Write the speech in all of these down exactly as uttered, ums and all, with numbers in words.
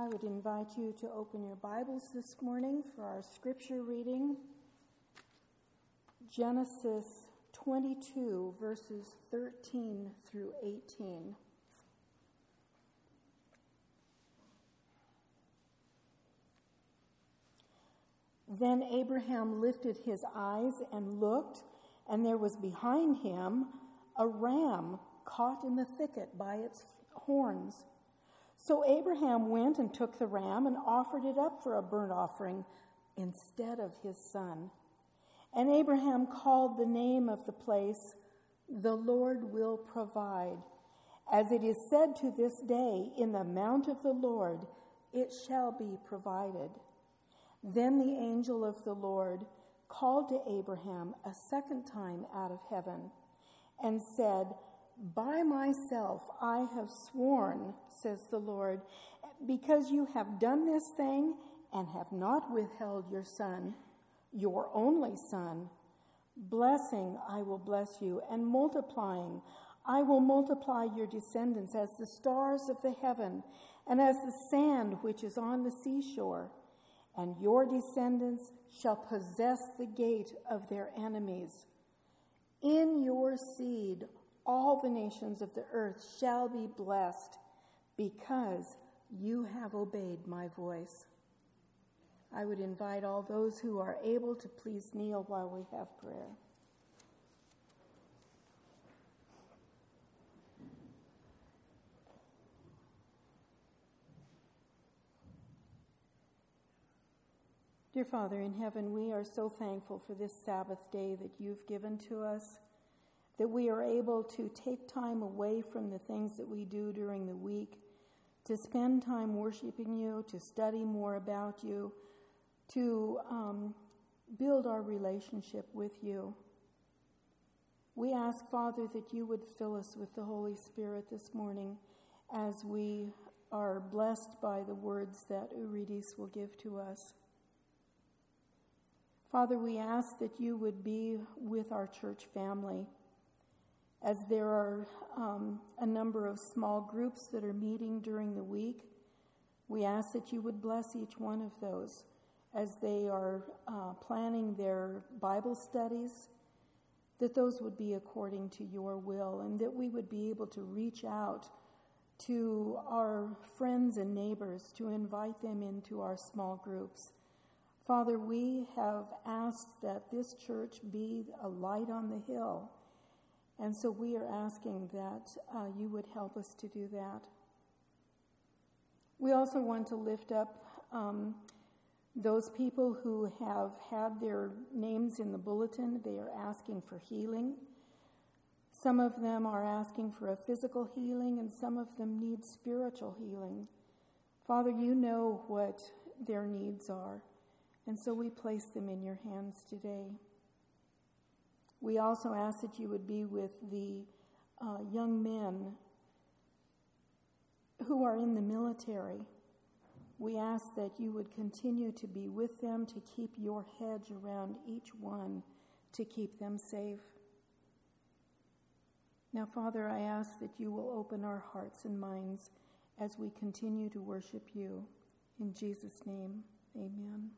I would invite you to open your Bibles this morning for our scripture reading. Genesis twenty-two, verses thirteen through eighteen. Then Abraham lifted his eyes and looked, and there was behind him a ram caught in the thicket by its horns. So Abraham went and took the ram and offered it up for a burnt offering instead of his son. And Abraham called the name of the place, "The Lord will provide." As it is said to this day, "In the mount of the Lord it shall be provided." Then the angel of the Lord called to Abraham a second time out of heaven and said, "By myself I have sworn, says the Lord, because you have done this thing and have not withheld your son, your only son. Blessing I will bless you, and multiplying I will multiply your descendants as the stars of the heaven and as the sand which is on the seashore. And your descendants shall possess the gate of their enemies. In your seed all the nations of the earth shall be blessed, because you have obeyed my voice." I would invite all those who are able to please kneel while we have prayer. Dear Father in heaven, we are so thankful for this Sabbath day that you've given to us, that we are able to take time away from the things that we do during the week, to spend time worshiping you, to study more about you, to um, build our relationship with you. We ask, Father, that you would fill us with the Holy Spirit this morning as we are blessed by the words that Eurydice will give to us. Father, we ask that you would be with our church family, as there are um, a number of small groups that are meeting during the week. We ask that you would bless each one of those as they are uh, planning their Bible studies, that those would be according to your will, and that we would be able to reach out to our friends and neighbors to invite them into our small groups. Father, we have asked that this church be a light on the hill, and so we are asking that uh, you would help us to do that. We also want to lift up um, those people who have had their names in the bulletin. They are asking for healing. Some of them are asking for a physical healing, and some of them need spiritual healing. Father, you know what their needs are, and so we place them in your hands today. We also ask that you would be with the uh, young men who are in the military. We ask that you would continue to be with them, to keep your hedge around each one, to keep them safe. Now, Father, I ask that you will open our hearts and minds as we continue to worship you. In Jesus' name, amen.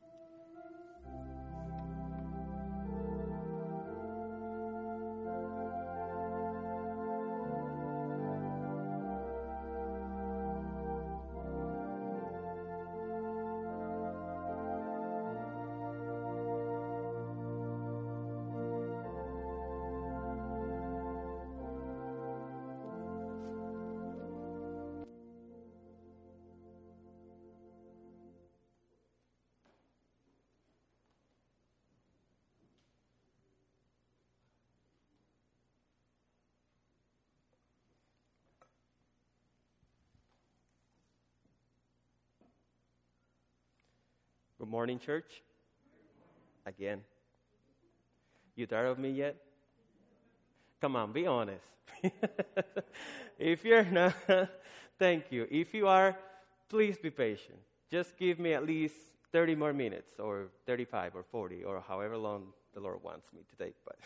Good morning, church. Again. You tired of me yet? Come on, be honest. If you're not, thank you. If you are, please be patient. Just give me at least thirty more minutes, or thirty-five, or forty, or however long the Lord wants me to take. But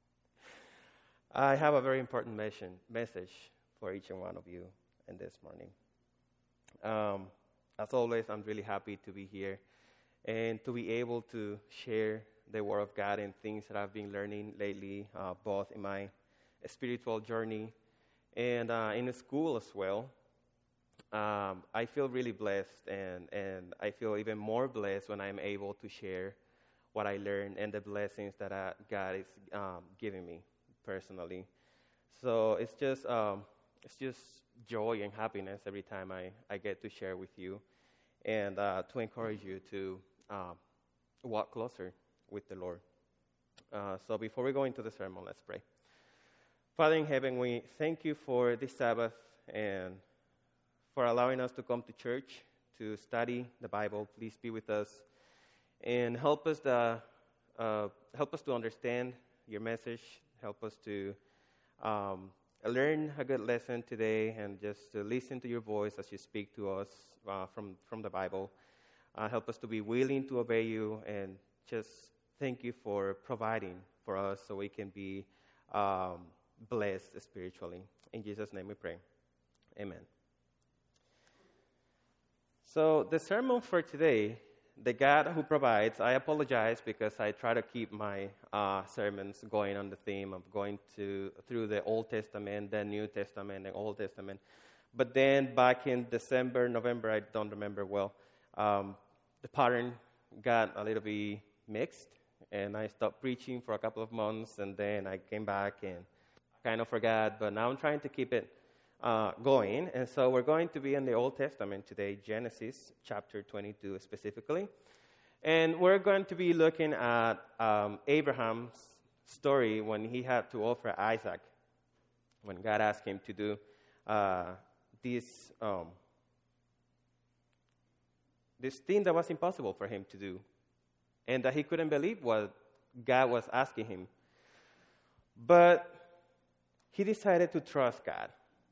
I have a very important mission, message for each and one of you in this morning. Um, as always, I'm really happy to be here and to be able to share the Word of God and things that I've been learning lately, uh, both in my spiritual journey and uh, in school as well. Um, I feel really blessed, and, and I feel even more blessed when I'm able to share what I learned and the blessings that I, God is um, giving me personally. So it's just um, it's just joy and happiness every time I, I get to share with you and uh, to encourage you to um, walk closer with the Lord. Uh, so before we go into the sermon, let's pray. Father in heaven, we thank you for this Sabbath and for allowing us to come to church to study the Bible. Please be with us and help us to, uh, help us to understand your message. Help us to um, learn a good lesson today and just to listen to your voice as you speak to us uh, from, from the Bible. Uh, help us to be willing to obey you, and just thank you for providing for us so we can be um, blessed spiritually. In Jesus' name we pray. Amen. So the sermon for today, the God who provides, I apologize because I try to keep my uh, sermons going on the theme of going to through the Old Testament, the New Testament, and Old Testament. But then back in December, November, I don't remember well, um, the pattern got a little bit mixed, and I stopped preaching for a couple of months, and then I came back and kind of forgot, but now I'm trying to keep it Uh, going, and so we're going to be in the Old Testament today, Genesis chapter twenty-two specifically, and we're going to be looking at um, Abraham's story when he had to offer Isaac, when God asked him to do uh, this um, this thing that was impossible for him to do, and that he couldn't believe what God was asking him, but he decided to trust God.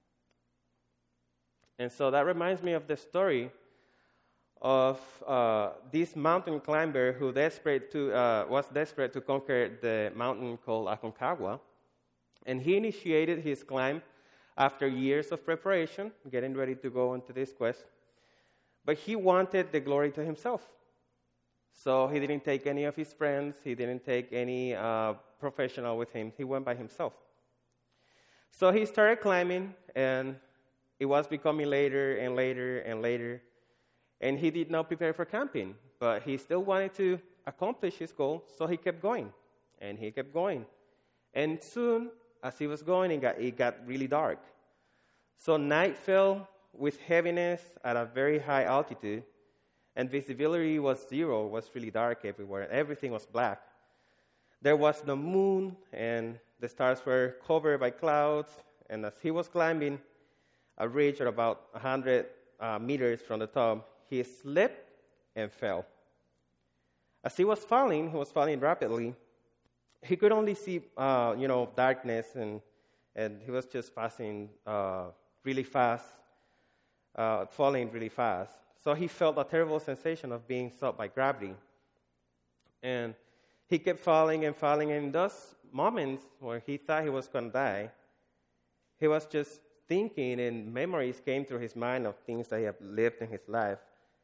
And so that reminds me of the story of uh, this mountain climber who desperate to uh, was desperate to conquer the mountain called Aconcagua. And he initiated his climb after years of preparation, getting ready to go into this quest. But he wanted the glory to himself. So he didn't take any of his friends. He didn't take any uh, professional with him. He went by himself. So he started climbing, and it was becoming later and later and later, and he did not prepare for camping, but he still wanted to accomplish his goal, so he kept going, and he kept going. And soon, as he was going, it got, it got really dark. So night fell with heaviness at a very high altitude, and visibility was zero. It was really dark everywhere, and everything was black. There was no moon, and the stars were covered by clouds, and as he was climbing a ridge at about one hundred uh, meters from the top, he slipped and fell. As he was falling, he was falling rapidly. He could only see, uh, you know, darkness, and and he was just passing uh, really fast, uh, falling really fast. So he felt a terrible sensation of being sucked by gravity. And he kept falling and falling, and in those moments where he thought he was going to die, he was just thinking, and memories came through his mind of things that he had lived in his life.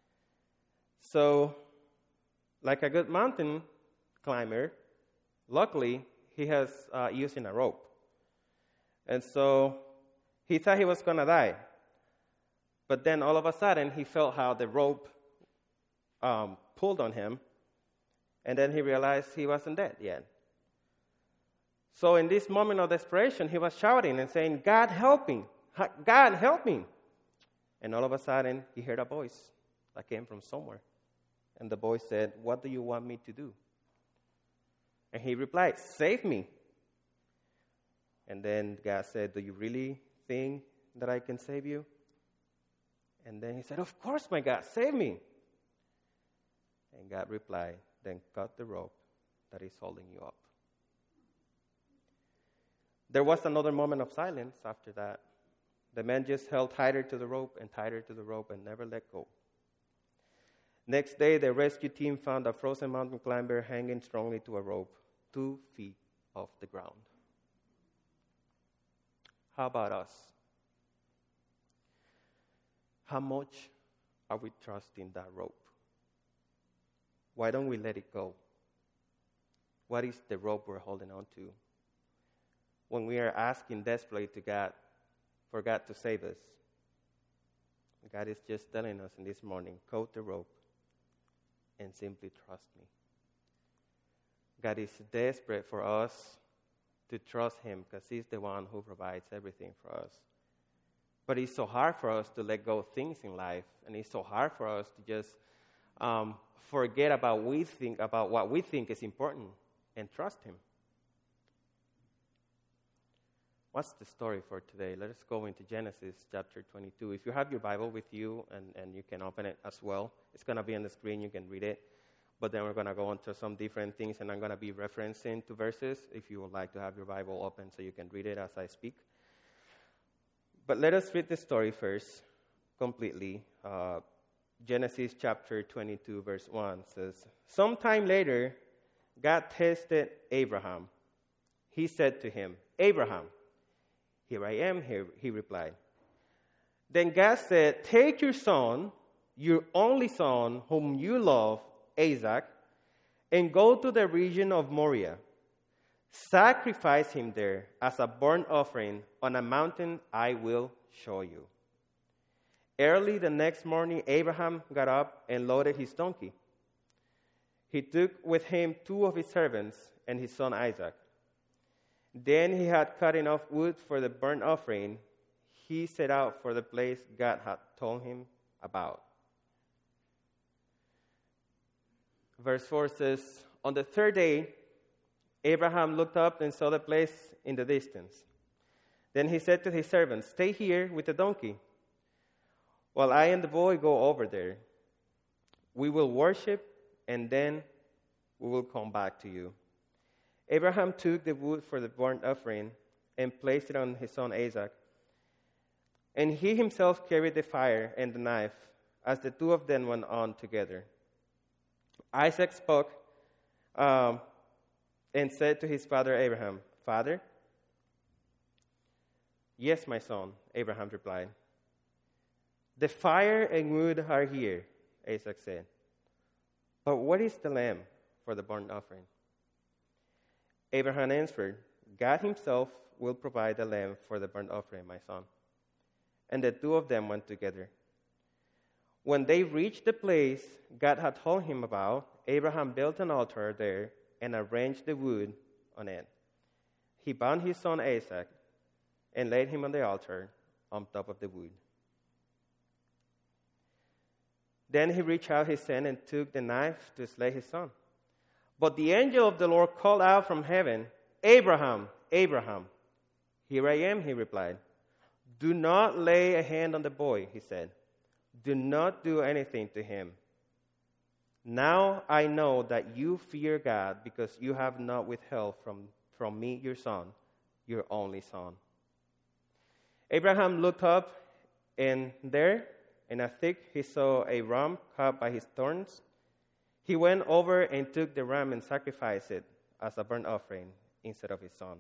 So, like a good mountain climber, luckily, he has uh, using a rope. And so, he thought he was going to die. But then, all of a sudden, he felt how the rope um, pulled on him, and then he realized he wasn't dead yet. So, in this moment of desperation, he was shouting and saying, "God, help me! God, help me!" And all of a sudden, he heard a voice that came from somewhere. And the voice said, "What do you want me to do?" And he replied, "Save me." And then God said, "Do you really think that I can save you?" And then he said, "Of course, my God, save me." And God replied, "Then cut the rope that is holding you up." There was another moment of silence after that. The man just held tighter to the rope and tighter to the rope and never let go. Next day, the rescue team found a frozen mountain climber hanging strongly to a rope, two feet off the ground. How about us? How much are we trusting that rope? Why don't we let it go? What is the rope we're holding on to? When we are asking desperately to God, for God to save us, God is just telling us in this morning, cut the rope and simply trust me. God is desperate for us to trust him because he's the one who provides everything for us. But it's so hard for us to let go of things in life, and it's so hard for us to just um, forget about we think about what we think is important and trust him. What's the story for today? Let us go into Genesis chapter twenty-two. If you have your Bible with you, and, and you can open it as well, it's going to be on the screen. You can read it. But then we're going to go into some different things, and I'm going to be referencing to verses if you would like to have your Bible open so you can read it as I speak. But let us read the story first, completely. Uh, Genesis chapter twenty-two, verse one says, "Sometime later, God tested Abraham. He said to him, 'Abraham.' 'Here I am,' here, he replied. Then God said, 'Take your son, your only son, whom you love, Isaac, and go to the region of Moriah. Sacrifice him there as a burnt offering on a mountain I will show you.' Early the next morning, Abraham got up and loaded his donkey. He took with him two of his servants and his son Isaac. Then he had cut enough wood for the burnt offering. He set out for the place God had told him about." Verse four says, "On the third day, Abraham looked up and saw the place in the distance. Then he said to his servants, 'Stay here with the donkey, while I and the boy go over there. We will worship, and then we will come back to you.' Abraham took the wood for the burnt offering and placed it on his son Isaac. And he himself carried the fire and the knife as the two of them went on together. Isaac spoke um, and said to his father Abraham, 'Father?' 'Yes, my son,' Abraham replied. 'The fire and wood are here,' Isaac said. 'But what is the lamb for the burnt offering?' Abraham answered, 'God himself will provide the lamb for the burnt offering, my son.' And the two of them went together. When they reached the place God had told him about, Abraham built an altar there and arranged the wood on it. He bound his son Isaac and laid him on the altar on top of the wood. Then he reached out his hand and took the knife to slay his son. But the angel of the Lord called out from heaven, 'Abraham, Abraham.' 'Here I am,' he replied. 'Do not lay a hand on the boy,' he said. 'Do not do anything to him. Now I know that you fear God because you have not withheld from, from me your son, your only son.' Abraham looked up, and there in a thick he saw a ram caught by his thorns. He went over and took the ram and sacrificed it as a burnt offering instead of his son.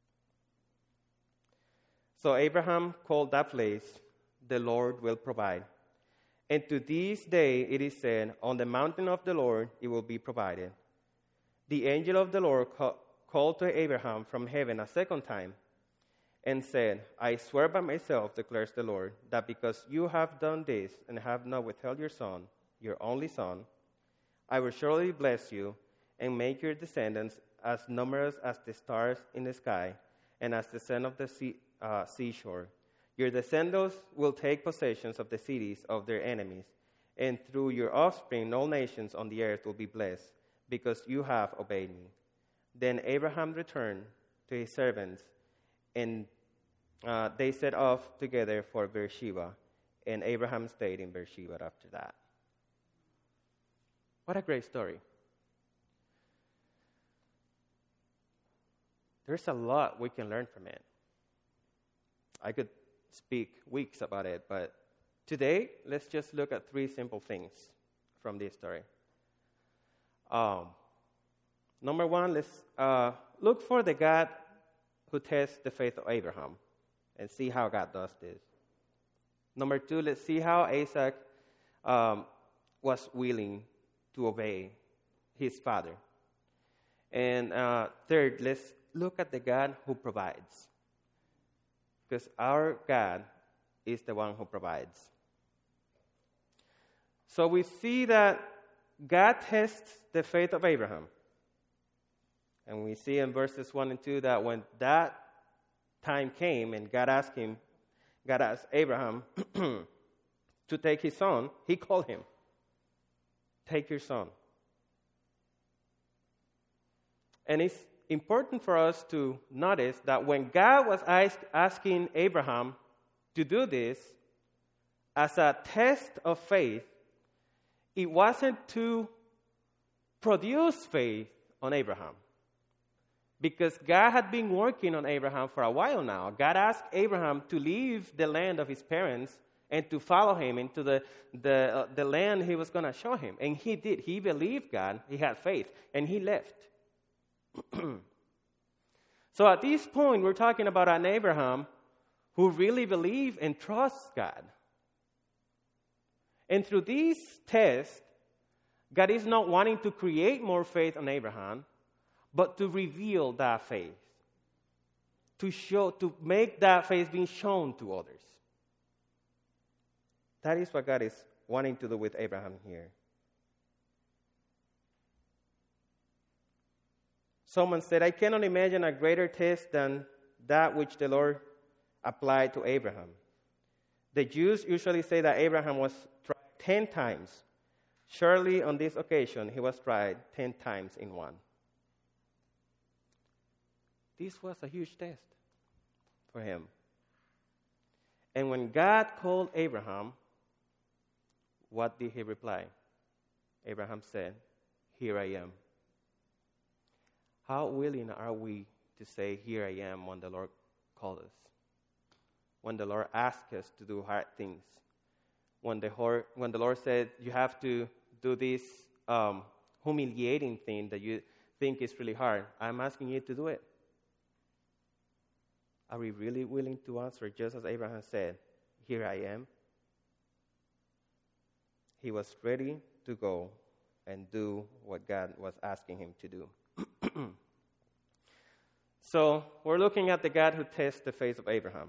So Abraham called that place, 'The Lord will provide.' And to this day it is said, 'On the mountain of the Lord it will be provided.' The angel of the Lord ca- called to Abraham from heaven a second time and said, 'I swear by myself, declares the Lord, that because you have done this and have not withheld your son, your only son, I will surely bless you and make your descendants as numerous as the stars in the sky and as the sand of the sea, uh, seashore. Your descendants will take possession of the cities of their enemies, and through your offspring all nations on the earth will be blessed, because you have obeyed me.' Then Abraham returned to his servants, and uh, they set off together for Beersheba, and Abraham stayed in Beersheba after that." What a great story. There's a lot we can learn from it. I could speak weeks about it, but today, let's just look at three simple things from this story. Um, number one, let's uh, look for the God who tests the faith of Abraham and see how God does this. Number two, let's see how Isaac um, was willing to obey his father. And uh, third, let's look at the God who provides. Because our God is the one who provides. So we see that God tests the faith of Abraham. And we see in verses one and two that when that time came and God asked him, God asked Abraham to take his son, he called him. Take your son. And it's important for us to notice that when God was ask, asking Abraham to do this as a test of faith, it wasn't to produce faith on Abraham. Because God had been working on Abraham for a while now. God asked Abraham to leave the land of his parents and to follow him into the, the, uh, the land he was going to show him. And he did. He believed God. He had faith. And he left. So at this point, we're talking about an Abraham who really believes and trusts God. And through these tests, God is not wanting to create more faith on Abraham, but to reveal that faith, to show, to make that faith being shown to others. That is what God is wanting to do with Abraham here. Someone said, I cannot imagine a greater test than that which the Lord applied to Abraham. The Jews usually say that Abraham was tried ten times. Surely on this occasion, he was tried ten times in one. This was a huge test for him. And when God called Abraham, what did he reply? Abraham said, here I am. How willing are we to say, here I am, when the Lord called us? When the Lord asks us to do hard things? When the, Lord, when the Lord said, you have to do this um, humiliating thing that you think is really hard, I'm asking you to do it. Are we really willing to answer, just as Abraham said, here I am? He was ready to go and do what God was asking him to do. So, we're looking at the God who tests the faith of Abraham.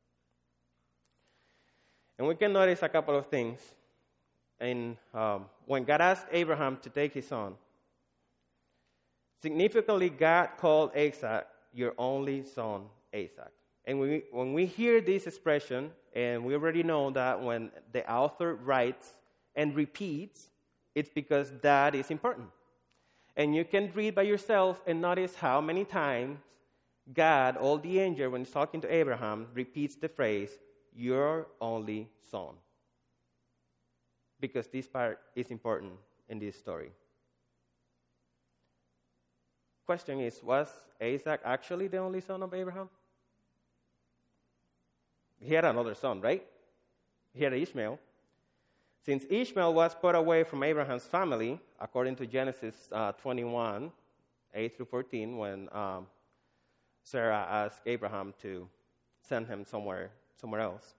And we can notice a couple of things. And um, when God asked Abraham to take his son, significantly, God called Isaac your only son, Isaac. And when we, when we hear this expression, and we already know that when the author writes and repeats, it's because that is important. And you can read by yourself and notice how many times God, all the angel, when he's talking to Abraham, repeats the phrase, your only son. Because this part is important in this story. Question is, was Isaac actually the only son of Abraham? He had another son, right? He had Ishmael. Since Ishmael was put away from Abraham's family, according to Genesis uh, twenty-one, eight through fourteen, when um, Sarah asked Abraham to send him somewhere, somewhere else.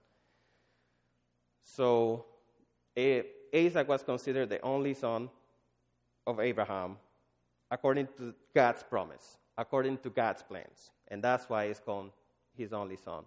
So Isaac was considered the only son of Abraham, according to God's promise, according to God's plans. And that's why it's called his only son.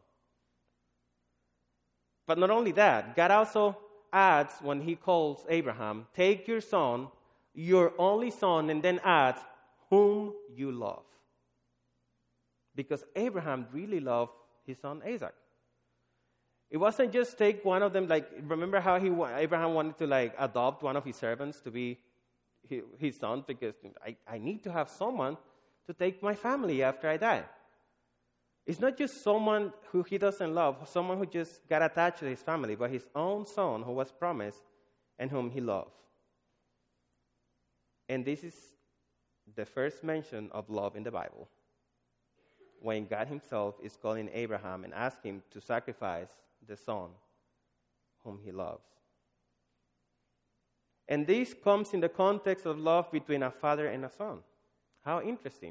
But not only that, God also adds, when he calls Abraham, take your son, your only son, and then adds, whom you love. Because Abraham really loved his son Isaac. It wasn't just take one of them, like, remember how he Abraham wanted to, like, adopt one of his servants to be his, his son, because I, I need to have someone to take my family after I die. It's not just someone who he doesn't love, someone who just got attached to his family, but his own son who was promised and whom he loved. And this is the first mention of love in the Bible, when God himself is calling Abraham and asking him to sacrifice the son whom he loves. And this comes in the context of love between a father and a son. How interesting.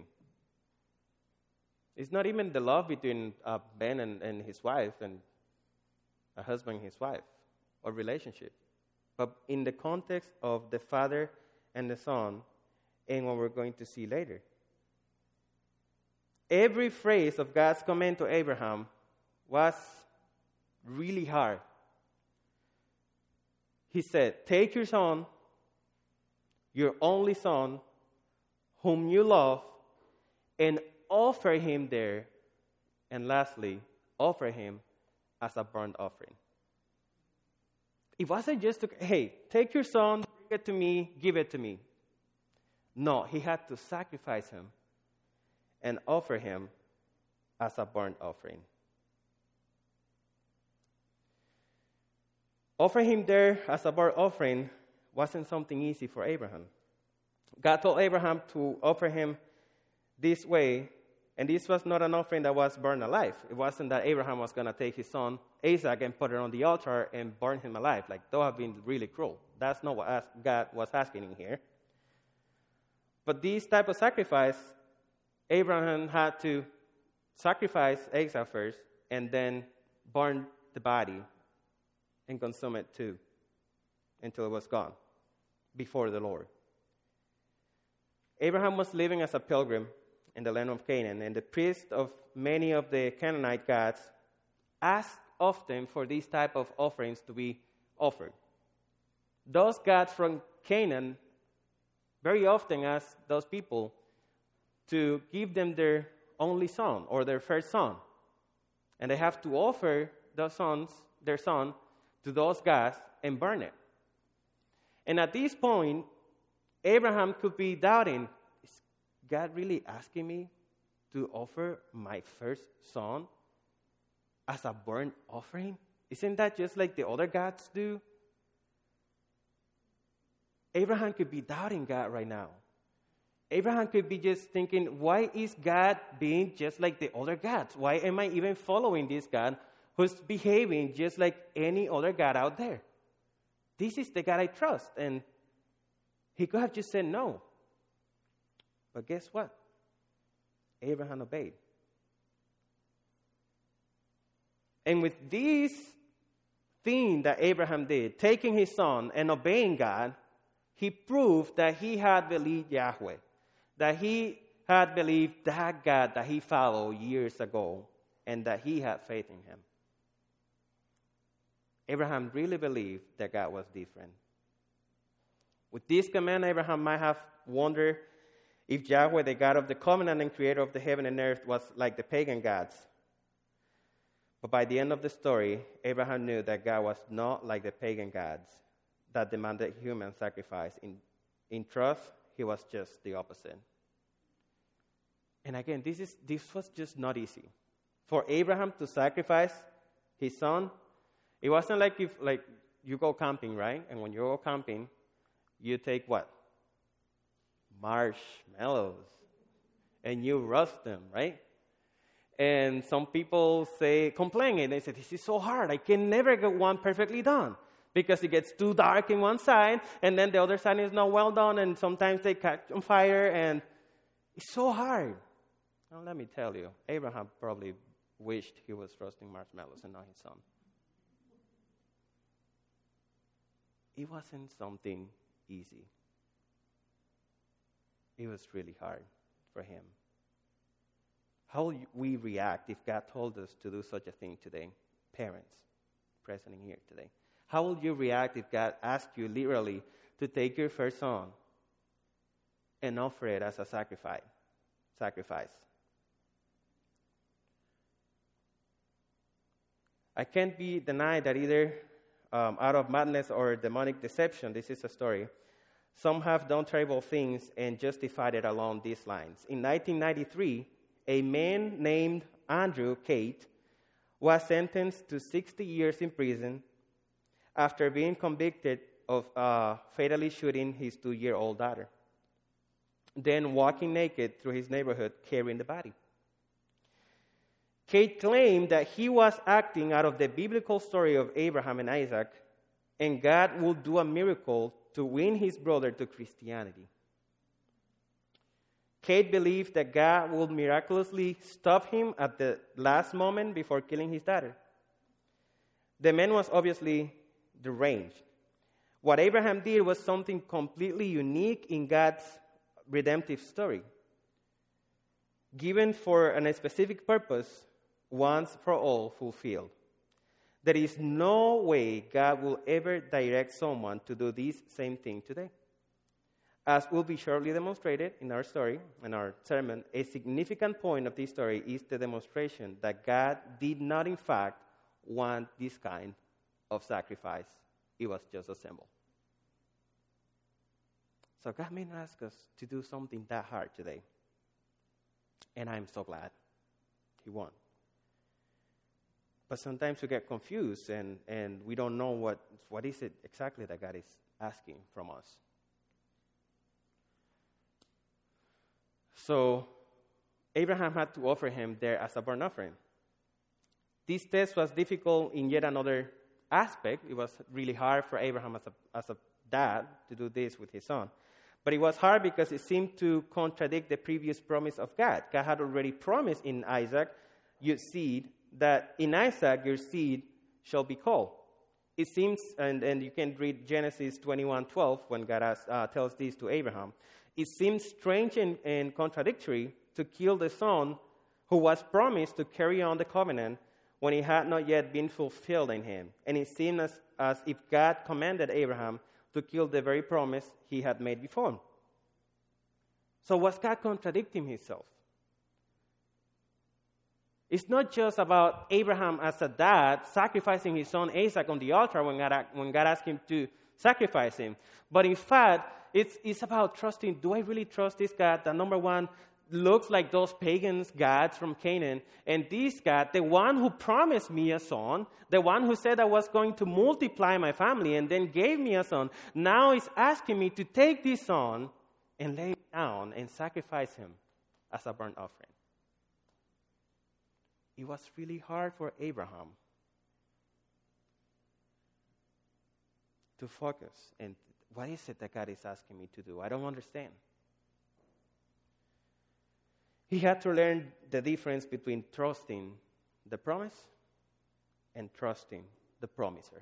It's not even the love between uh, Ben and, and his wife, and a husband and his wife, or relationship. but in the context of the Father and the Son, and what we're going to see later. Every phrase of God's command to Abraham was really hard. He said, take your son, your only son, whom you love, and offer him there. And lastly, offer him as a burnt offering. It wasn't just, to, hey, take your son, bring it to me, give it to me. No, he had to sacrifice him and offer him as a burnt offering. Offering him there as a burnt offering wasn't something easy for Abraham. God told Abraham to offer him this way, and this was not an offering that was burned alive. It wasn't that Abraham was going to take his son Isaac and put it on the altar and burn him alive. Like, that would have been really cruel. That's not what God was asking in here. But this type of sacrifice, Abraham had to sacrifice Isaac first and then burn the body and consume it too until it was gone before the Lord. Abraham was living as a pilgrim in the land of Canaan, and the priests of many of the Canaanite gods asked often for these type of offerings to be offered. Those gods from Canaan very often asked those people to give them their only son or their first son, and they have to offer those sons, their son to those gods and burn it. And at this point, Abraham could be doubting, is God really asking me to offer my first son as a burnt offering? Isn't that just like the other gods do? Abraham could be doubting God right now. Abraham could be just thinking, why is God being just like the other gods? Why am I even following this God who's behaving just like any other God out there? This is the God I trust. And he could have just said no. But guess what? Abraham obeyed. And with this thing that Abraham did, taking his son and obeying God, he proved that he had believed Yahweh, that he had believed that God that he followed years ago, and that he had faith in him. Abraham really believed that God was different. With this command, Abraham might have wondered if Yahweh, the God of the covenant and creator of the heaven and earth, was like the pagan gods. But by the end of the story, Abraham knew that God was not like the pagan gods that demanded human sacrifice. In, in trust, he was just the opposite. And again, this is this was just not easy. For Abraham to sacrifice his son, it wasn't like if like you go camping, right? And when you go camping, you take what? Marshmallows. And you roast them, right? And some people say, complain, and they say, this is so hard. I can never get one perfectly done. Because it gets too dark in one side, and then the other side is not well done, and sometimes they catch on fire, and it's so hard. Now, let me tell you, Abraham probably wished he was roasting marshmallows and not his son. It wasn't something easy. It was really hard for him. How will we react if God told us to do such a thing today? Parents, present in here today. How will you react if God asked you literally to take your first son and offer it as a sacrifice? Sacrifice. I can't be denied that either um, out of madness or demonic deception, this is a story, some have done terrible things and justified it along these lines. In nineteen ninety-three, a man named Andrew Tate was sentenced to sixty years in prison after being convicted of uh, fatally shooting his two-year-old daughter, then walking naked through his neighborhood carrying the body. Kate claimed that he was acting out of the biblical story of Abraham and Isaac, and God would do a miracle to win his brother to Christianity. Kate believed that God would miraculously stop him at the last moment before killing his daughter. The man was obviously deranged. What Abraham did was something completely unique in God's redemptive story, given for a specific purpose, once for all fulfilled. There is no way God will ever direct someone to do this same thing today. As will be shortly demonstrated in our story, in our sermon, a significant point of this story is the demonstration that God did not, in fact, want this kind of sacrifice. It was just a symbol. So God may not ask us to do something that hard today. And I'm so glad He won't. But sometimes we get confused and, and we don't know what, what is it exactly that God is asking from us. So Abraham had to offer him there as a burnt offering. This test was difficult in yet another aspect. It was really hard for Abraham as a, as a dad to do this with his son. But it was hard because it seemed to contradict the previous promise of God. God had already promised in Isaac, your seed, that in Isaac your seed shall be called. It seems, and, and you can read Genesis twenty-one twelve when God has, uh, tells this to Abraham. It seems strange and, and contradictory to kill the son who was promised to carry on the covenant when it had not yet been fulfilled in him. And it seemed as, as if God commanded Abraham to kill the very promise he had made before. So was God contradicting himself? It's not just about Abraham as a dad sacrificing his son Isaac on the altar when God, when God asked him to sacrifice him. But in fact, it's, it's about trusting, do I really trust this God that, number one, looks like those pagans gods from Canaan, and this God, the one who promised me a son, the one who said I was going to multiply my family and then gave me a son, now is asking me to take this son and lay it down and sacrifice him as a burnt offering. It was really hard for Abraham to focus. And what is it that God is asking me to do? I don't understand. He had to learn the difference between trusting the promise and trusting the promiser.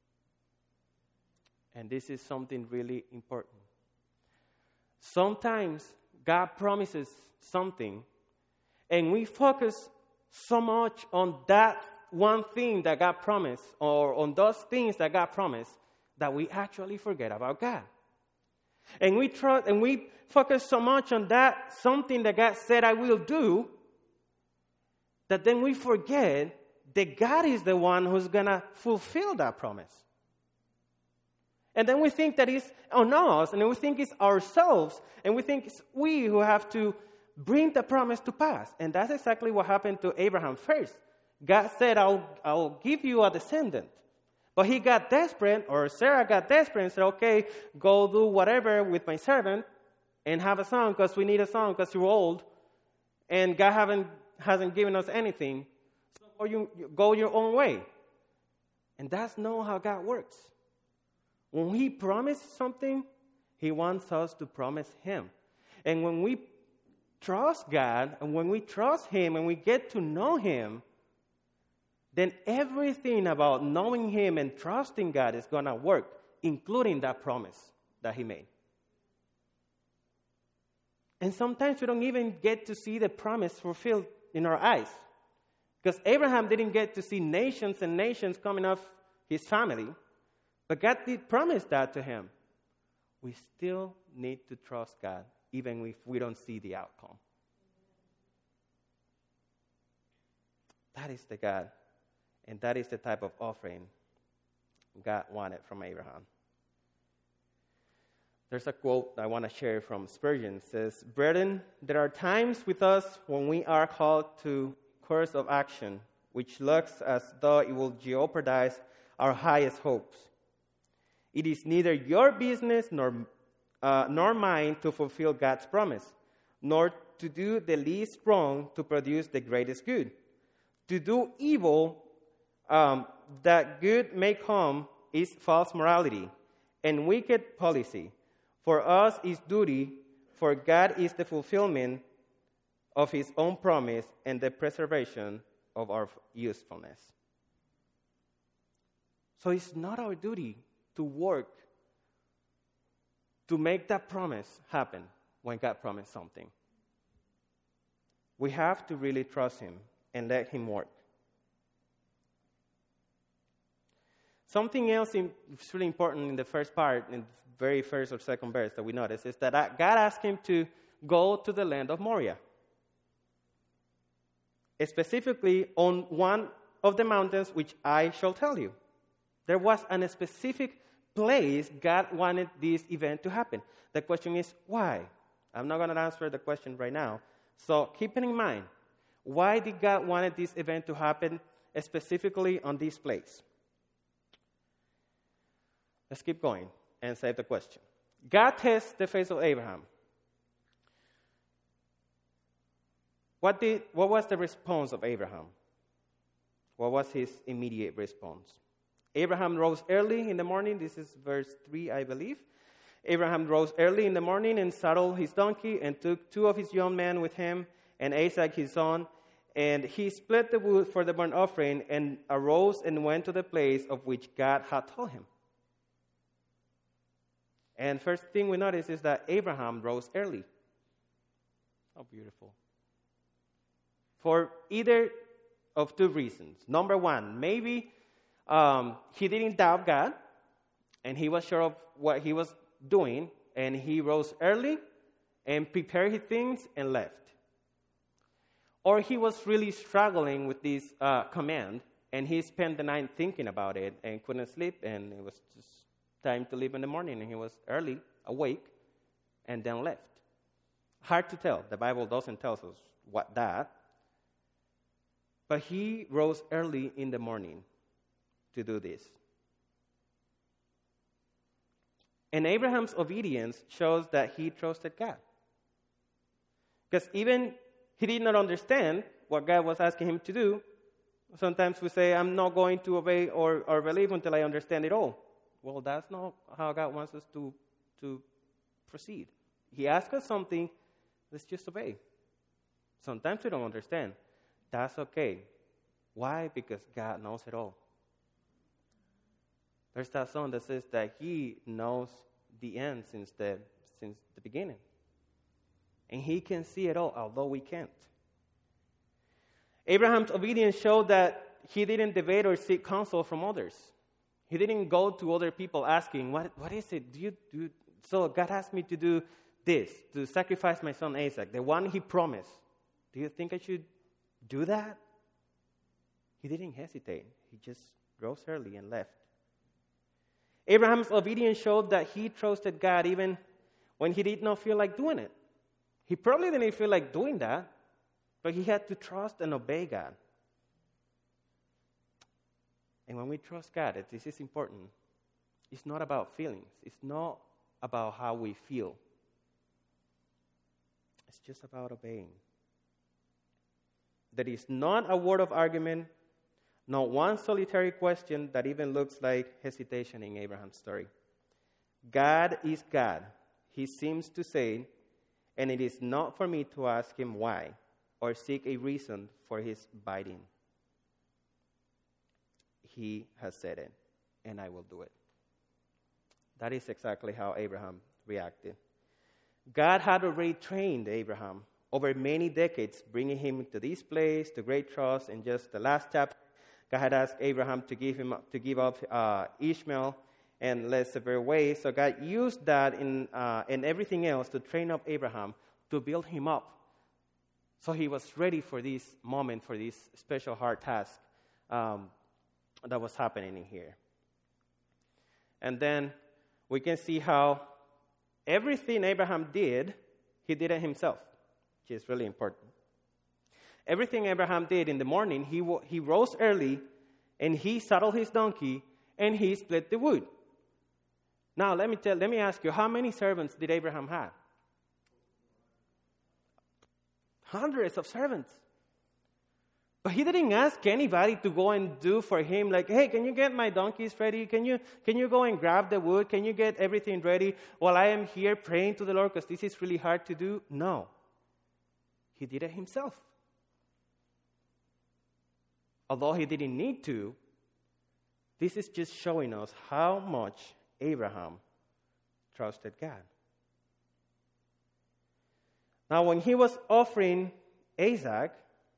And this is something really important. Sometimes God promises something, and we focus so much on that one thing that God promised, or on those things that God promised, that we actually forget about God. And we trust, and we focus so much on that something that God said I will do, that then we forget that God is the one who's going to fulfill that promise. And then we think that it's on us, and we think it's ourselves, and we think it's we who have to bring the promise to pass. And that's exactly what happened to Abraham first. God said, I'll, I'll give you a descendant. But he got desperate, or Sarah got desperate and said, okay, go do whatever with my servant and have a son, because we need a son because you're old, and God haven't, hasn't given us anything. So you, you go your own way. And that's not how God works. When he promises something, he wants us to promise him. And when we trust God, and when we trust him, and we get to know him, then everything about knowing him and trusting God is going to work, including that promise that he made. And sometimes we don't even get to see the promise fulfilled in our eyes. Because Abraham didn't get to see nations and nations coming off his family, but God did promise that to him. We still need to trust God, even if we don't see the outcome. That is the God. And that is the type of offering God wanted from Abraham. There's a quote I want to share from Spurgeon. It says, "Brethren, there are times with us when we are called to course of action, which looks as though it will jeopardize our highest hopes. It is neither your business nor, uh, nor mine to fulfill God's promise, nor to do the least wrong to produce the greatest good. To do evil Um, that good may come is false morality and wicked policy. For us is duty, for God is the fulfillment of his own promise and the preservation of our usefulness." So it's not our duty to work to make that promise happen when God promised something. We have to really trust him and let him work. Something else is really important in the first part, in the very first or second verse that we notice, is that God asked him to go to the land of Moriah. Specifically on one of the mountains which I shall tell you. There was a specific place God wanted this event to happen. The question is, why? I'm not going to answer the question right now. So keep it in mind. Why did God want this event to happen specifically on this place? Let's keep going and save the question. God tests the faith of Abraham. What did? What was the response of Abraham? What was his immediate response? Abraham rose early in the morning. This is verse three, I believe. Abraham rose early in the morning and saddled his donkey and took two of his young men with him and Isaac his son. And he split the wood for the burnt offering and arose and went to the place of which God had told him. And first thing we notice is that Abraham rose early. How beautiful. For either of two reasons. Number one, maybe um, he didn't doubt God, and he was sure of what he was doing, and he rose early and prepared his things and left. Or he was really struggling with this uh, command, and he spent the night thinking about it and couldn't sleep, and it was just time to leave in the morning, and he was early, awake, and then left. Hard to tell. The Bible doesn't tell us what that. But he rose early in the morning to do this. And Abraham's obedience shows that he trusted God. Because even he did not understand what God was asking him to do. Sometimes we say, I'm not going to obey or, or believe until I understand it all. Well, that's not how God wants us to, to proceed. He asks us something, let's just obey. Sometimes we don't understand. That's okay. Why? Because God knows it all. There's that song that says that he knows the end since the, since the beginning. And he can see it all, although we can't. Abraham's obedience showed that he didn't debate or seek counsel from others. He didn't go to other people asking, what, what is it? Do you do? So God asked me to do this, to sacrifice my son Isaac, the one he promised. Do you think I should do that? He didn't hesitate. He just rose early and left. Abraham's obedience showed that he trusted God even when he did not feel like doing it. He probably didn't feel like doing that, but he had to trust and obey God. And when we trust God, this is important. It's not about feelings. It's not about how we feel. It's just about obeying. There is not a word of argument, not one solitary question that even looks like hesitation in Abraham's story. God is God, he seems to say, and it is not for me to ask him why or seek a reason for his biting. He has said it, and I will do it. That is exactly how Abraham reacted. God had already trained Abraham over many decades, bringing him to this place, to great trust. In just the last chapter, God had asked Abraham to give him to give up uh, Ishmael in less severe ways. So God used that in uh, and everything else to train up Abraham, to build him up. So he was ready for this moment, for this special hard task um, that was happening in here. And then we can see how everything Abraham did, he did it himself, which is really important. Everything Abraham did in the morning, he he rose early, and he saddled his donkey, and he split the wood. Now, let me tell, let me ask you, how many servants did Abraham have? Hundreds of servants. But he didn't ask anybody to go and do for him, like, hey, can you get my donkeys ready? Can you can you go and grab the wood? Can you get everything ready while I am here praying to the Lord, because this is really hard to do? No. He did it himself. Although he didn't need to, this is just showing us how much Abraham trusted God. Now, when he was offering Isaac,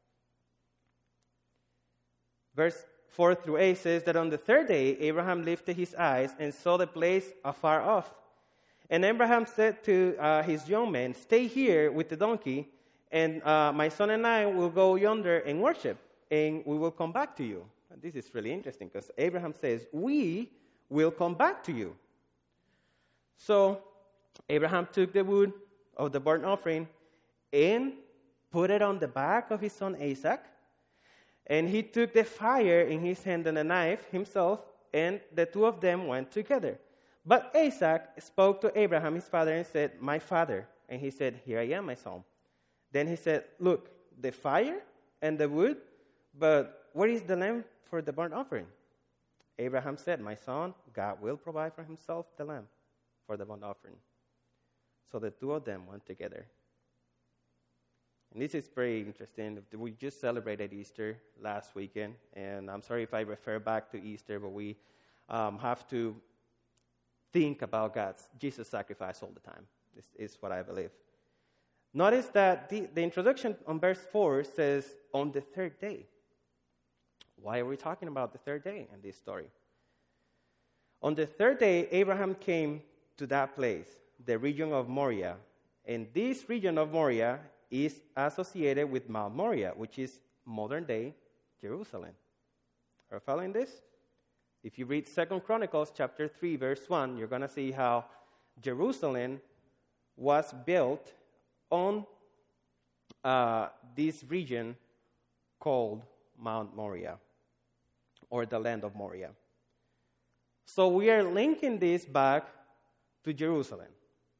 verse four through eight says that on the third day, Abraham lifted his eyes and saw the place afar off. And Abraham said to uh, his young men, "Stay here with the donkey, and uh, my son and I will go yonder and worship, and we will come back to you." And this is really interesting because Abraham says, "We will come back to you." So Abraham took the wood of the burnt offering and put it on the back of his son Isaac. And he took the fire in his hand and the knife himself, and the two of them went together. But Isaac spoke to Abraham, his father, and said, "My father." And he said, "Here I am, my son." Then he said, "Look, the fire and the wood, but where is the lamb for the burnt offering?" Abraham said, "My son, God will provide for himself the lamb for the burnt offering." So the two of them went together. And this is very interesting. We just celebrated Easter last weekend, and I'm sorry if I refer back to Easter, but we um, have to think about God's Jesus sacrifice all the time. This is what I believe. Notice that the, the introduction on verse four says, "On the third day." Why are we talking about the third day in this story? On the third day, Abraham came to that place, the region of Moriah. And this region of Moriah is associated with Mount Moriah, which is modern-day Jerusalem. Are you following this? If you read Second Chronicles chapter three, verse one, you're going to see how Jerusalem was built on uh, this region called Mount Moriah, or the land of Moriah. So we are linking this back to Jerusalem.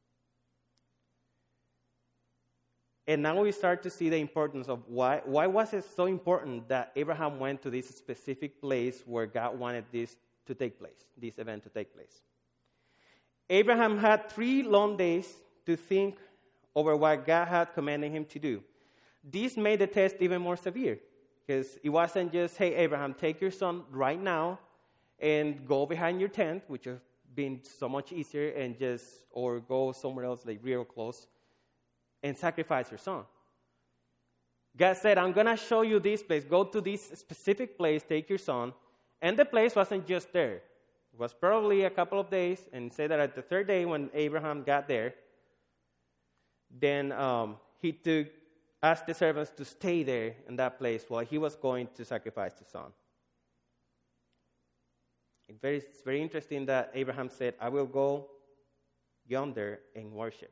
And now we start to see the importance of why, why was it so important that Abraham went to this specific place where God wanted this to take place, this event to take place. Abraham had three long days to think over what God had commanded him to do. This made the test even more severe, because it wasn't just, "Hey, Abraham, take your son right now and go behind your tent," which would have been so much easier, and just, or go somewhere else, like real close, and sacrifice your son. God said, "I'm going to show you this place. Go to this specific place, take your son." And the place wasn't just there. It was probably a couple of days, and say that at the third day when Abraham got there, then um, he took, asked the servants to stay there in that place while he was going to sacrifice the son. It's very, it's very interesting that Abraham said, "I will go yonder and worship."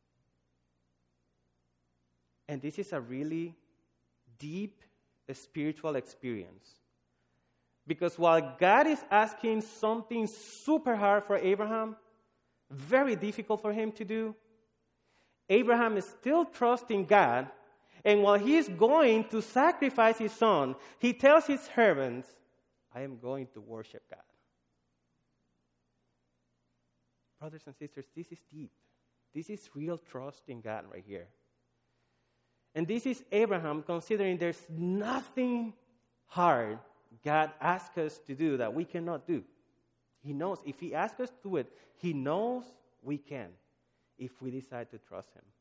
And this is a really deep spiritual experience. Because while God is asking something super hard for Abraham, very difficult for him to do, Abraham is still trusting God. And while he is going to sacrifice his son, he tells his servants, "I am going to worship God." Brothers and sisters, this is deep. This is real trust in God right here. And this is Abraham considering there's nothing hard God asks us to do that we cannot do. He knows if he asks us to do it, he knows we can if we decide to trust him.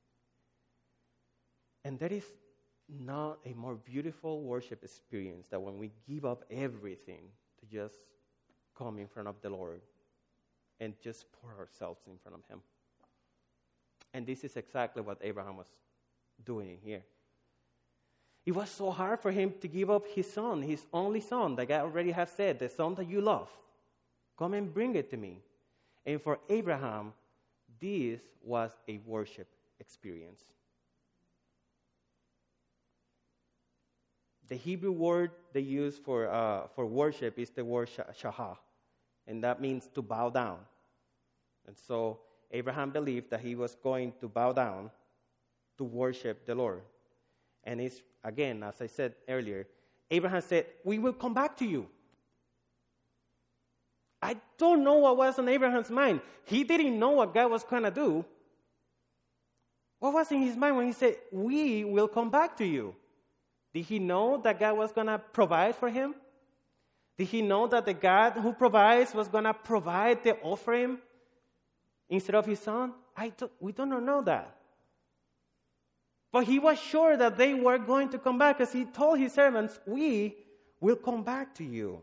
And there is not a more beautiful worship experience than when we give up everything to just come in front of the Lord and just pour ourselves in front of him. And this is exactly what Abraham was doing here. It was so hard for him to give up his son, his only son, like I already have said, the son that you love. Come and bring it to me. And for Abraham, this was a worship experience. The Hebrew word they use for uh, for worship is the word shahah, and that means to bow down. And so Abraham believed that he was going to bow down to worship the Lord. And it's, again, as I said earlier, Abraham said, "We will come back to you." I don't know what was on Abraham's mind. He didn't know what God was going to do. What was in his mind when he said, "We will come back to you"? Did he know that God was going to provide for him? Did he know that the God who provides was going to provide the offering instead of his son? I don't, we don't know that. But he was sure that they were going to come back, because he told his servants, we will come back to you.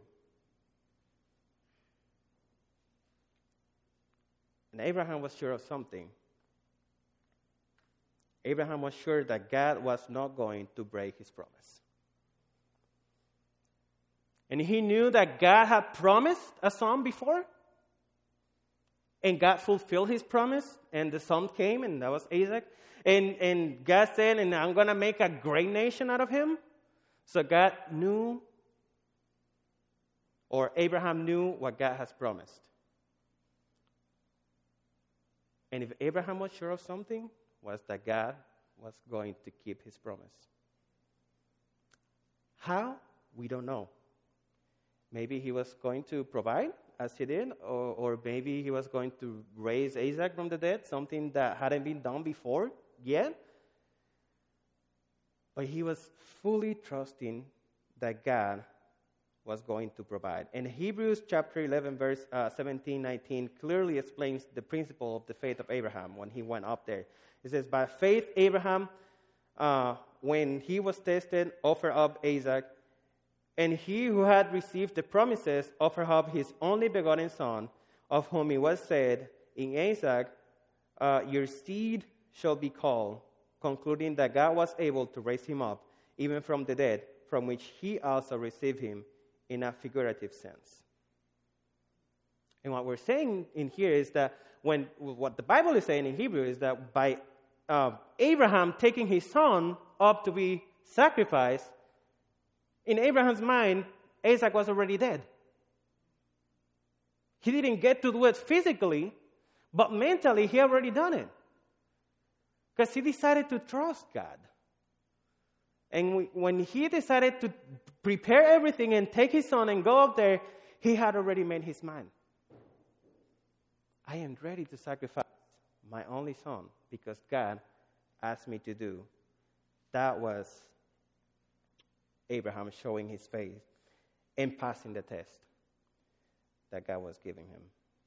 And Abraham was sure of something. Abraham was sure that God was not going to break his promise. And he knew that God had promised a son before. And God fulfilled his promise. And the son came, and that was Isaac. And, and God said, and I'm going to make a great nation out of him. So God knew, or Abraham knew what God has promised. And if Abraham was sure of something, was that God was going to keep his promise. How? We don't know. Maybe he was going to provide, as he did, or, or maybe he was going to raise Isaac from the dead, something that hadn't been done before yet. But he was fully trusting that God was going to provide. And Hebrews chapter eleven, verse uh, seventeen, nineteen clearly explains the principle of the faith of Abraham when he went up there. It says, by faith Abraham, uh, when he was tested, offered up Isaac. And he who had received the promises offered up his only begotten son, of whom it was said in Isaac, uh, your seed shall be called, concluding that God was able to raise him up, even from the dead, from which he also received him in a figurative sense. And what we're saying in here is that when what the Bible is saying in Hebrew is that by uh, Abraham taking his son up to be sacrificed, in Abraham's mind, Isaac was already dead. He didn't get to do it physically, but mentally he already done it. Because he decided to trust God. And we, when he decided to prepare everything and take his son and go up there, he had already made his mind. I am ready to sacrifice my only son because God asked me to do. That was Abraham showing his faith and passing the test that God was giving him.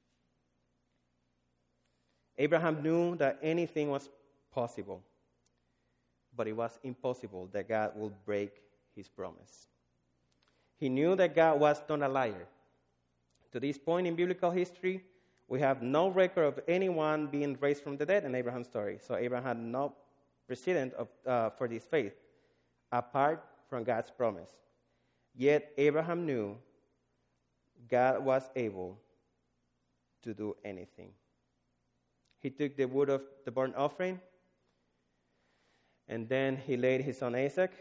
Abraham knew that anything was possible, but it was impossible that God would break his promise. He knew that God was not a liar. To this point in biblical history, we have no record of anyone being raised from the dead in Abraham's story. So Abraham had no precedent of, uh, for this faith, apart from God's promise. Yet Abraham knew God was able to do anything. He took the wood of the burnt offering, and then he laid his son Isaac.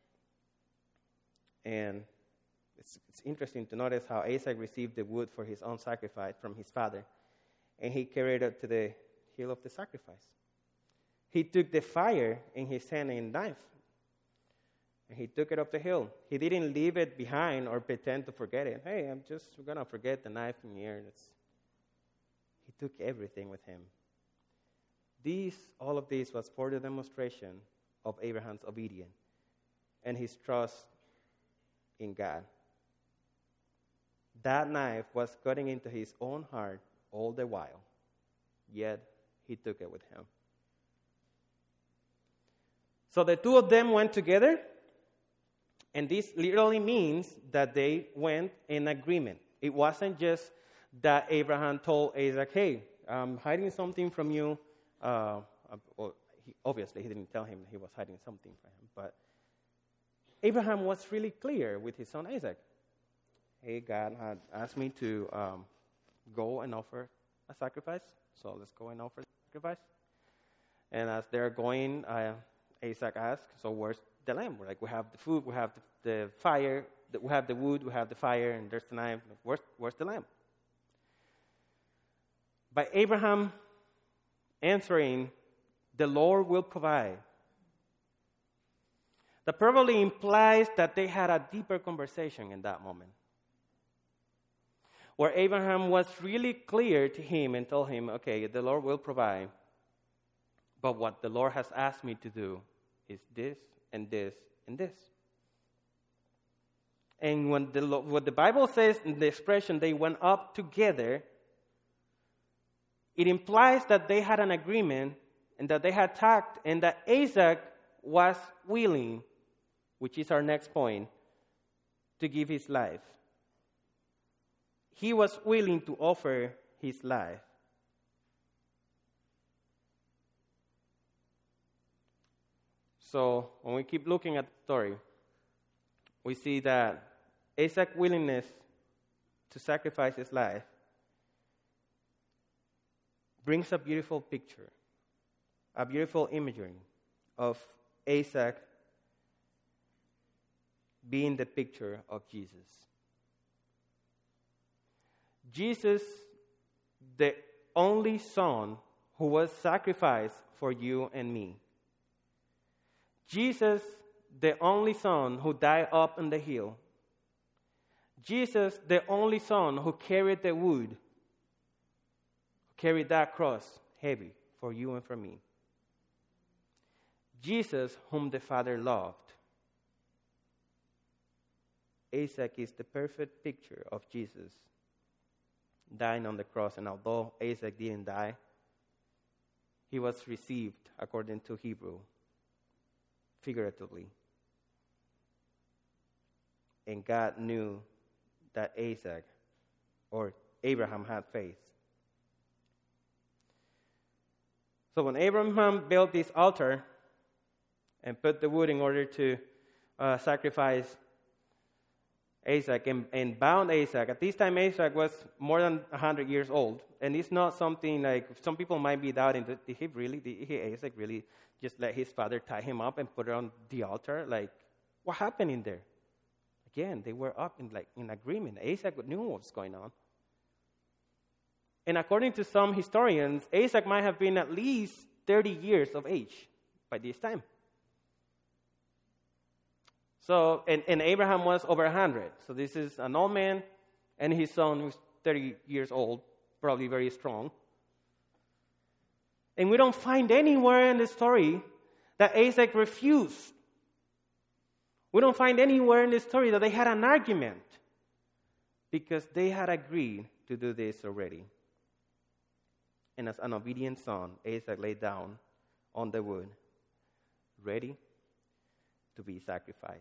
And it's, it's interesting to notice how Isaac received the wood for his own sacrifice from his father, and he carried it to the hill of the sacrifice. He took the fire in his hand and knife, and he took it up the hill. He didn't leave it behind or pretend to forget it. Hey, I'm just going to forget the knife in here. It's... He took everything with him. These, all of this was for the demonstration of Abraham's obedience and his trust in God. That knife was cutting into his own heart all the while, yet he took it with him. So the two of them went together. And this literally means that they went in agreement. It wasn't just that Abraham told Isaac, hey, I'm hiding something from you. Uh, well, he, obviously, he didn't tell him he was hiding something from him. But Abraham was really clear with his son Isaac. Hey, God had asked me to um, go and offer a sacrifice. So let's go and offer a sacrifice. And as they're going, uh, Isaac asked, so where's the lamb? We're like, we have the food, we have the, the fire, the, we have the wood, we have the fire, and there's the knife. Where's, where's the lamb? By Abraham answering, the Lord will provide. That probably implies that they had a deeper conversation in that moment, where Abraham was really clear to him and told him, okay, the Lord will provide, but what the Lord has asked me to do is this, and this, and this. And when the, what the Bible says in the expression, they went up together, it implies that they had an agreement and that they had talked and that Isaac was willing, which is our next point, to give his life. He was willing to offer his life. So when we keep looking at the story, we see that Isaac's willingness to sacrifice his life brings a beautiful picture, a beautiful imagery of Isaac being the picture of Jesus. Jesus, the only son who was sacrificed for you and me. Jesus, the only son who died up on the hill. Jesus, the only son who carried the wood, carried that cross heavy for you and for me. Jesus, whom the Father loved. Isaac is the perfect picture of Jesus dying on the cross. And although Isaac didn't die, he was received, according to Hebrew, figuratively. And God knew that Isaac, or Abraham, had faith. So when Abraham built this altar and put the wood in order to uh, sacrifice Isaac and, and bound Isaac, at this time Isaac was more than one hundred years old. And it's not something like, some people might be doubting, did he really, did he, Isaac really just let his father tie him up and put it on the altar? Like, what happened in there? Again, they were up in like in agreement. Isaac knew what was going on. And according to some historians, Isaac might have been at least thirty years of age by this time. So, and, and Abraham was over one hundred. So this is an old man and his son who's thirty years old, probably very strong. And we don't find anywhere in the story that Isaac refused. We don't find anywhere in the story that they had an argument, because they had agreed to do this already. And as an obedient son, Isaac lay down on the wood, ready to be sacrificed.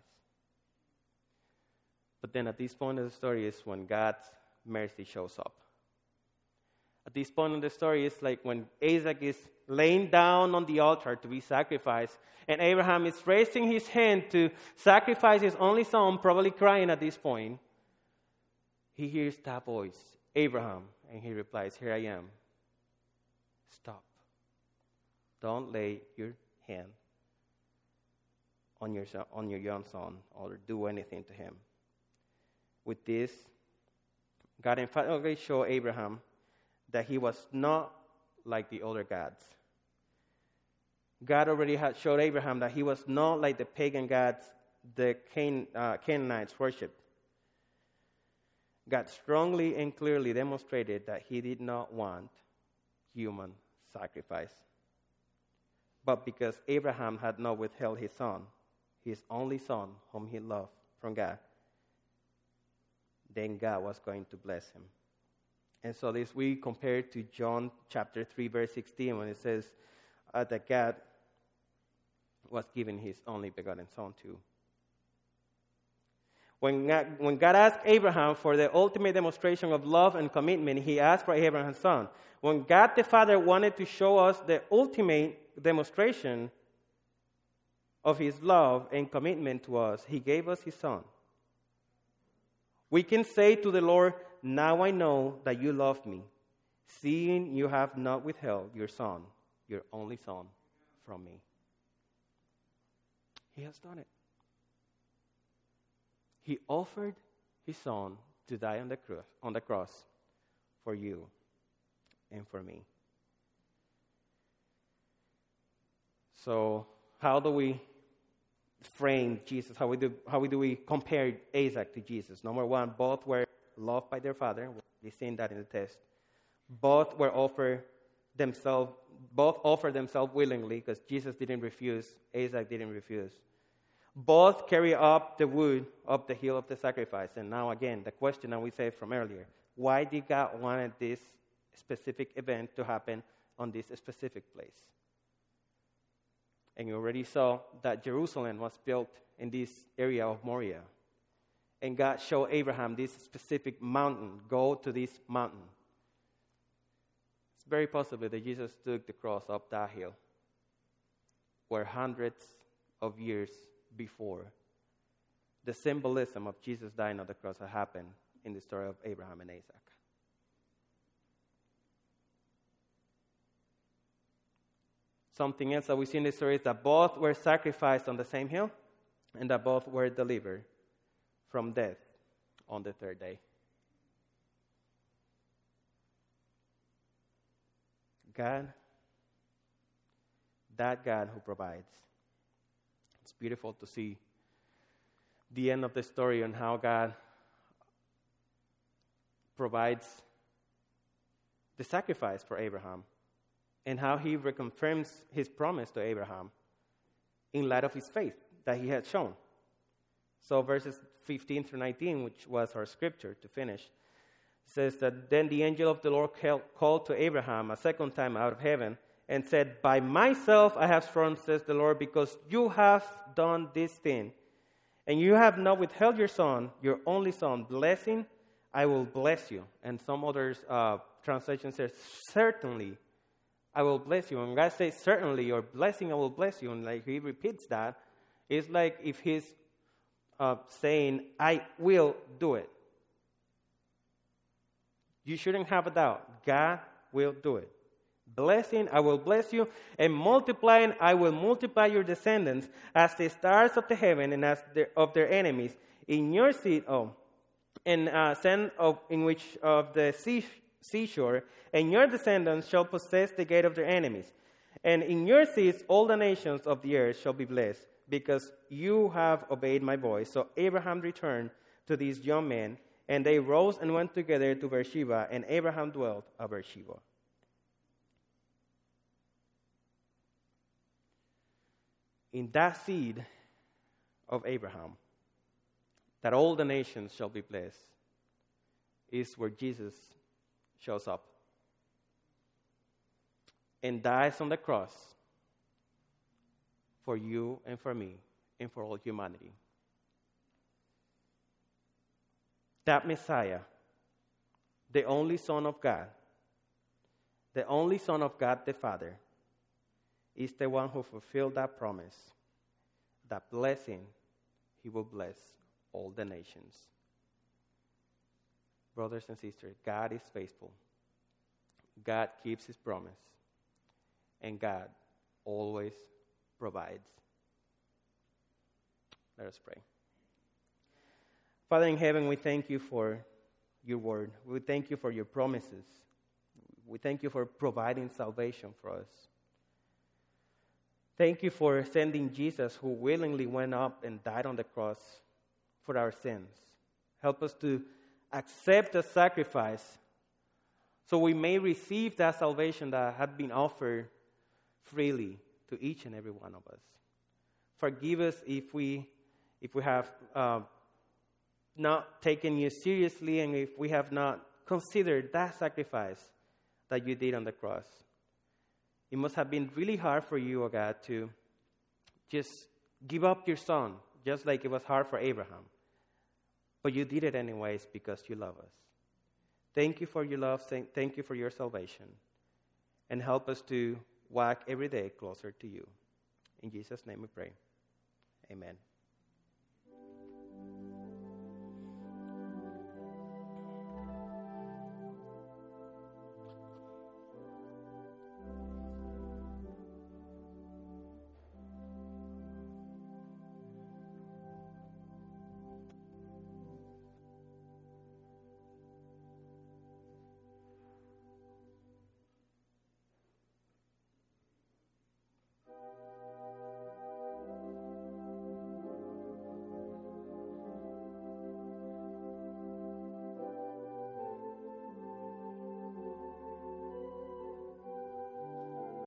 But then at this point of the story is when God's mercy shows up. At this point in the story, it's like when Isaac is laying down on the altar to be sacrificed, and Abraham is raising his hand to sacrifice his only son, probably crying at this point. He hears that voice, Abraham, and he replies, "Here I am." Stop. Don't lay your hand on your son, on your young son, or do anything to him. With this, God emphatically showed Abraham that he was not like the other gods. God already had showed Abraham that he was not like the pagan gods the Can, uh, Canaanites worshipped. God strongly and clearly demonstrated that he did not want human sacrifice. But because Abraham had not withheld his son, his only son, whom he loved from God, then God was going to bless him. And so this we compare to John chapter three, verse sixteen, when it says uh, that God was giving his only begotten son to. When God, when God asked Abraham for the ultimate demonstration of love and commitment, he asked for Abraham's son. When God the Father wanted to show us the ultimate demonstration of his love and commitment to us, he gave us his son. We can say to the Lord, "Now I know that you love me, seeing you have not withheld your son, your only son, from me." He has done it. He offered his son to die on the cross, on the cross for you and for me. So, how do we frame Jesus? How we do? How we do we compare Isaac to Jesus? Number one, both were loved by their father. We've seen that in the text. Both were offered themselves. Both offered themselves willingly, because Jesus didn't refuse. Isaac didn't refuse. Both carry up the wood up the hill of the sacrifice. And now again, the question that we said from earlier: why did God want this specific event to happen on this specific place? And you already saw that Jerusalem was built in this area of Moriah. And God showed Abraham this specific mountain. Go to this mountain. It's very possible that Jesus took the cross up that hill, where hundreds of years before, the symbolism of Jesus dying on the cross had happened in the story of Abraham and Isaac. Something else that we see in the story is that both were sacrificed on the same hill and that both were delivered from death on the third day. God, that God who provides. It's beautiful to see the end of the story and how God provides the sacrifice for Abraham and how he reconfirms his promise to Abraham in light of his faith that he had shown. So verses fifteen through nineteen, which was our scripture to finish, says that then the angel of the Lord called to Abraham a second time out of heaven and said, by myself I have sworn, says the Lord, because you have done this thing, and you have not withheld your son, your only son, blessing, I will bless you. And some others uh, translation says, certainly I will bless you. And God says, certainly, or blessing, I will bless you. And like he repeats that, it's like if he's uh, saying, I will do it. You shouldn't have a doubt. God will do it. Blessing, I will bless you. And multiplying, I will multiply your descendants as the stars of the heaven and as the, of their enemies. In your seed, oh, and uh, sand of in which of the sea, seashore, and your descendants shall possess the gate of their enemies. And in your seeds all the nations of the earth shall be blessed, because you have obeyed my voice. So Abraham returned to these young men, and they rose and went together to Beersheba, and Abraham dwelt at Beersheba. In that seed of Abraham, that all the nations shall be blessed, is where Jesus shows up and dies on the cross for you and for me and for all humanity. That Messiah, the only Son of God, the only Son of God the Father, is the one who fulfilled that promise, that blessing, he will bless all the nations. Brothers and sisters, God is faithful. God keeps his promise. And God always provides. Let us pray. Father in heaven, we thank you for your word. We thank you for your promises. We thank you for providing salvation for us. Thank you for sending Jesus, who willingly went up and died on the cross for our sins. Help us to accept the sacrifice so we may receive that salvation that had been offered freely to each and every one of us. Forgive us if we if we have uh, not taken you seriously and if we have not considered that sacrifice that you did on the cross. It must have been really hard for you, oh God, to just give up your son, just like it was hard for Abraham. But you did it anyways because you love us. Thank you for your love. Thank you for your salvation. And help us to walk every day closer to you. In Jesus' name we pray. Amen.